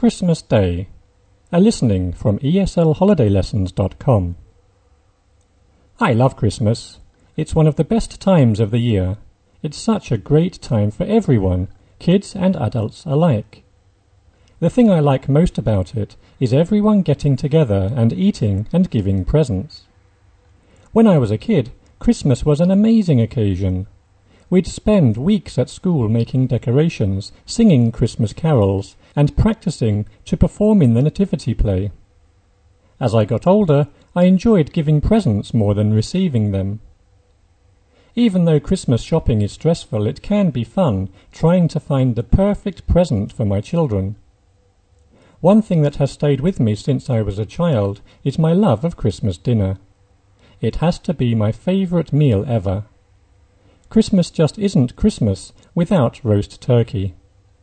Christmas Day, a listening from eslholidaylessons.com. I love Christmas. It's one of the best times of the year. It's such a great time for everyone, kids and adults alike. The thing I like most about it is everyone getting together and eating and giving presents. When I was a kid, Christmas was an amazing occasion. We'd spend weeks at school making decorations, singing Christmas carols, and practicing to perform in the nativity play. As I got older, I enjoyed giving presents more than receiving them. Even though Christmas shopping is stressful, it can be fun trying to find the perfect present for my children. One thing that has stayed with me since I was a child is my love of Christmas dinner. It has to be my favourite meal ever. Christmas just isn't Christmas without roast turkey.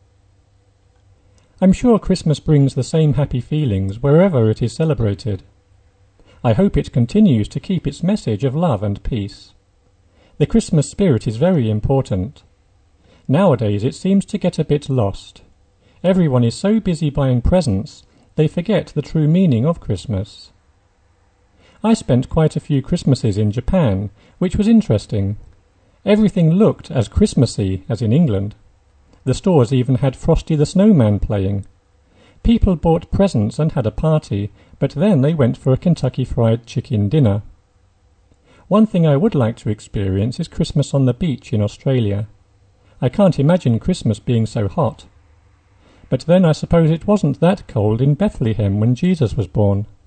I'm sure Christmas brings the same happy feelings wherever it is celebrated. I hope it continues to keep its message of love and peace. The Christmas spirit is very important. Nowadays it seems to get a bit lost. Everyone is so busy buying presents, they forget the true meaning of Christmas. I spent quite a few Christmases in Japan, which was interesting. Everything looked as Christmassy as in England. The stores even had Frosty the Snowman playing. People bought presents and had a party, but then they went for a Kentucky Fried Chicken dinner. One thing I would like to experience is Christmas on the beach in Australia. I can't imagine Christmas being so hot. But then I suppose it wasn't that cold in Bethlehem when Jesus was born.